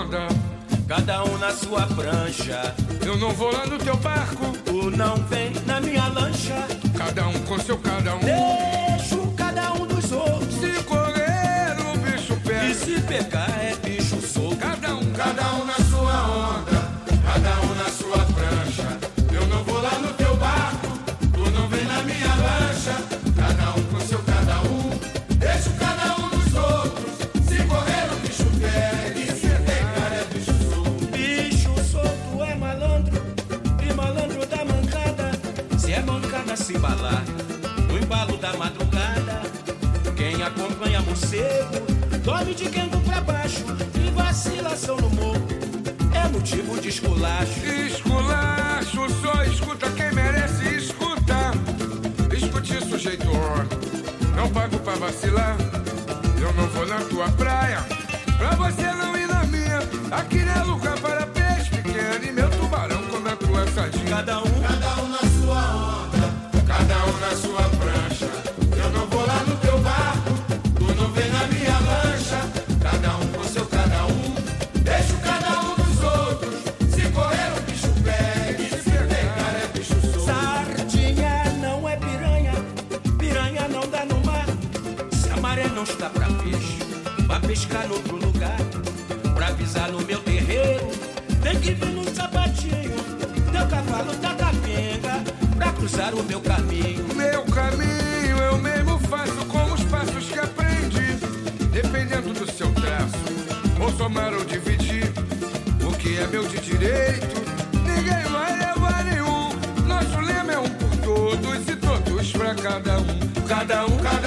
onda, cada um na sua prancha. Eu não vou lá no teu barco, tu não vem na minha lancha. Cada um com seu cada um. Deixo cada um dos outros. Se correr o bicho pega, e se pegar é bicho solto. Cada um na sua onda, cada um na sua prancha. Eu não vou lá no teu barco, tu não vem na minha lancha. Cada um com seu cada um. Deixo cada um dos outros. Se correr o bicho pega, e se pegar é bicho solto. Bicho solto é malandro, e malandro da mancada. Se é mancada se embalar no embalo da madrugada. Quem acompanha morcego dorme de quento pra baixo. E vacilação no morro é motivo de esculacho. Esculacho só escuta quem merece escutar. Escute sujeito homem, não pago pra vacilar. Eu não vou na tua praia, pra você não ir na minha. Aqui não é lugar para peixe pequeno, e meu tubarão come a tua sardinha. Cada um na sua onda, cada um na sua prancha. Eu não vou lá no teu barco, tu não vem na minha lancha. Cada um com seu cada um. Deixo cada um dos outros. Se correr o bicho pega, e se pegar é bicho solto. Sardinha não é piranha, piranha não dá no mar. Se a maré não está pra peixe, vá pescar no outro lugar. Pra pisar no meu terreiro, tem que vir no sapatinho. Teu cavalo tá capenga pra cruzar o meu caminho. Meu caminho eu mesmo faço com os passos que aprendi. Dependendo do seu traço, ou somar ou dividir. O que é meu de direito, ninguém vai levar nenhum. Nosso lema é um por todos e todos pra cada um. Cada um